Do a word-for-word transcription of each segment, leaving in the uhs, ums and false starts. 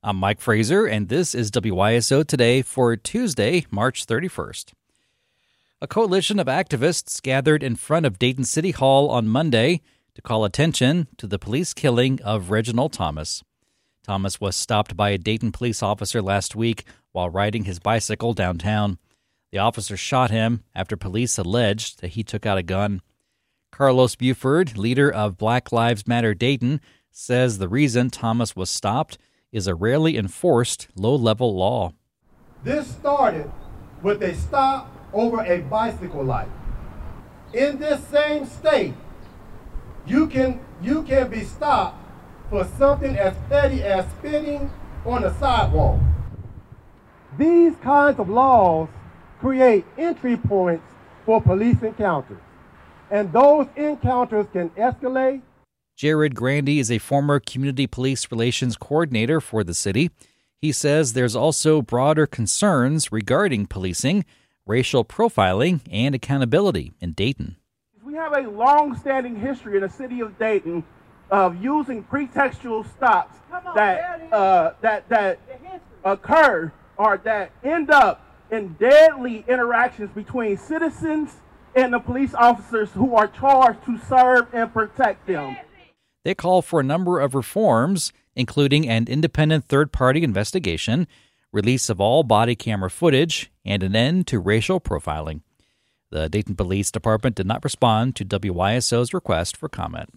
I'm Mike Fraser, and this is W Y S O Today for Tuesday, March thirty-first. A coalition of activists gathered in front of Dayton City Hall on Monday to call attention to the police killing of Reginald Thomas. Thomas was stopped by a Dayton police officer last week while riding his bicycle downtown. The officer shot him after police alleged that he took out a gun. Carlos Buford, leader of Black Lives Matter Dayton, says the reason Thomas was stopped is a rarely enforced low-level law. This started with a stop over a bicycle light. In this same state, you can you can be stopped for something as petty as spitting on a sidewalk. These kinds of laws create entry points for police encounters, and those encounters can escalate. Jared Grandy is a former community police relations coordinator for the city. He says there's also broader concerns regarding policing, racial profiling, and accountability in Dayton. We have a long-standing history in the city of Dayton of using pretextual stops that uh, that that occur or that end up in deadly interactions between citizens and the police officers who are charged to serve and protect them. They call for a number of reforms, including an independent third-party investigation, release of all body camera footage, and an end to racial profiling. The Dayton Police Department did not respond to W Y S O's request for comment.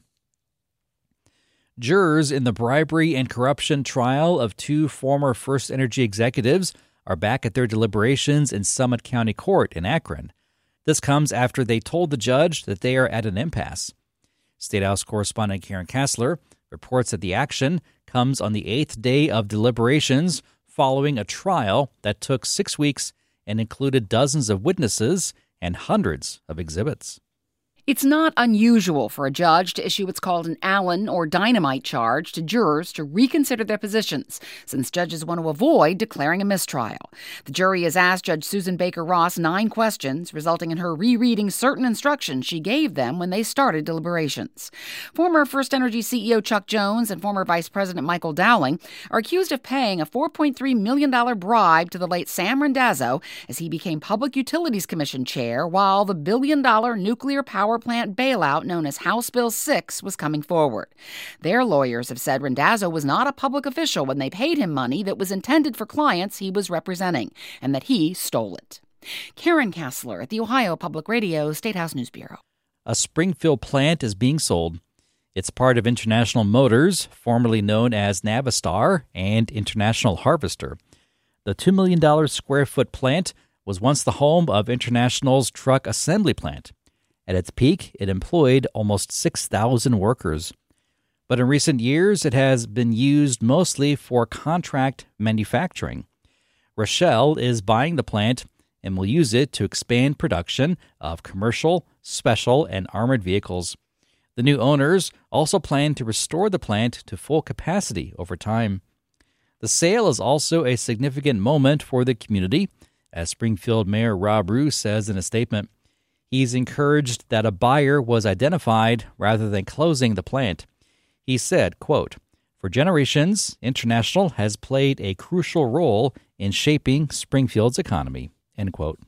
Jurors in the bribery and corruption trial of two former FirstEnergy executives are back at their deliberations in Summit County Court in Akron. This comes after they told the judge that they are at an impasse. State House correspondent Karen Kassler reports that the action comes on the eighth day of deliberations following a trial that took six weeks and included dozens of witnesses and hundreds of exhibits. It's not unusual for a judge to issue what's called an Allen or dynamite charge to jurors to reconsider their positions, since judges want to avoid declaring a mistrial. The jury has asked Judge Susan Baker Ross nine questions, resulting in her rereading certain instructions she gave them when they started deliberations. Former FirstEnergy C E O Chuck Jones and former Vice President Michael Dowling are accused of paying a four point three million dollars bribe to the late Sam Randazzo as he became Public Utilities Commission chair while the billion-dollar nuclear power plant bailout known as House Bill six was coming forward. Their lawyers have said Randazzo was not a public official when they paid him money that was intended for clients he was representing, and that he stole it. Karen Kassler at the Ohio Public Radio State House News Bureau. A Springfield plant is being sold. It's part of International Motors, formerly known as Navistar, and International Harvester. The two million dollars square foot plant was once the home of International's truck assembly plant. At its peak, it employed almost six thousand workers. But in recent years, it has been used mostly for contract manufacturing. Rochelle is buying the plant and will use it to expand production of commercial, special, and armored vehicles. The new owners also plan to restore the plant to full capacity over time. The sale is also a significant moment for the community, as Springfield Mayor Rob Rue says in a statement. He's encouraged that a buyer was identified rather than closing the plant. He said, quote, "For generations, International has played a crucial role in shaping Springfield's economy," end quote.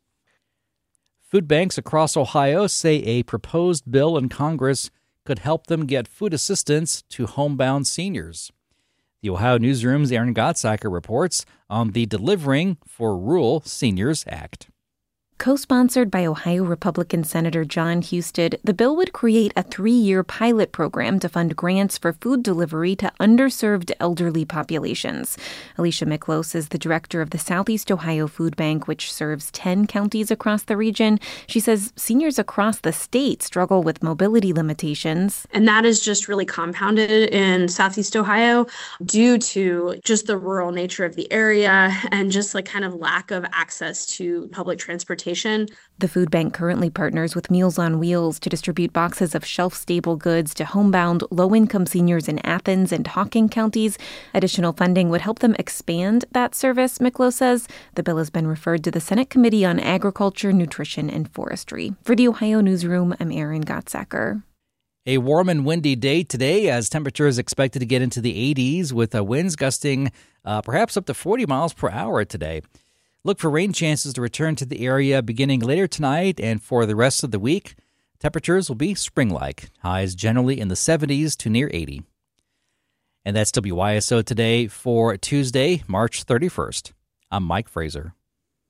Food banks across Ohio say a proposed bill in Congress could help them get food assistance to homebound seniors. The Ohio Newsroom's Aaron Gottsacker reports on the Delivering for Rural Seniors Act. Co-sponsored by Ohio Republican Senator John Husted, the bill would create a three-year pilot program to fund grants for food delivery to underserved elderly populations. Alicia Miklos is the director of the Southeast Ohio Food Bank, which serves ten counties across the region. She says seniors across the state struggle with mobility limitations. And that is just really compounded in Southeast Ohio due to just the rural nature of the area and just like kind of lack of access to public transportation. The food bank currently partners with Meals on Wheels to distribute boxes of shelf-stable goods to homebound, low-income seniors in Athens and Hocking counties. Additional funding would help them expand that service, Miklo says. The bill has been referred to the Senate Committee on Agriculture, Nutrition, and Forestry. For the Ohio Newsroom, I'm Aaron Gottsacker. A warm and windy day today as temperatures expected to get into the eighties with uh, winds gusting uh, perhaps up to forty miles per hour today. Look for rain chances to return to the area beginning later tonight and for the rest of the week. Temperatures will be spring-like, highs generally in the seventies to near eighty. And that's W Y S O Today for Tuesday, March thirty-first. I'm Mike Fraser.